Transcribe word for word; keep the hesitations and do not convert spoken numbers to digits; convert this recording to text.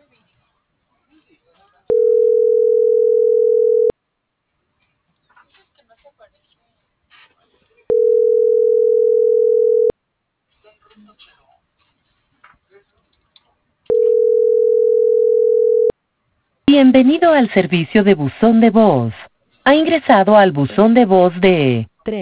Bienvenido al servicio de buzón de voz. Ha ingresado al buzón de voz de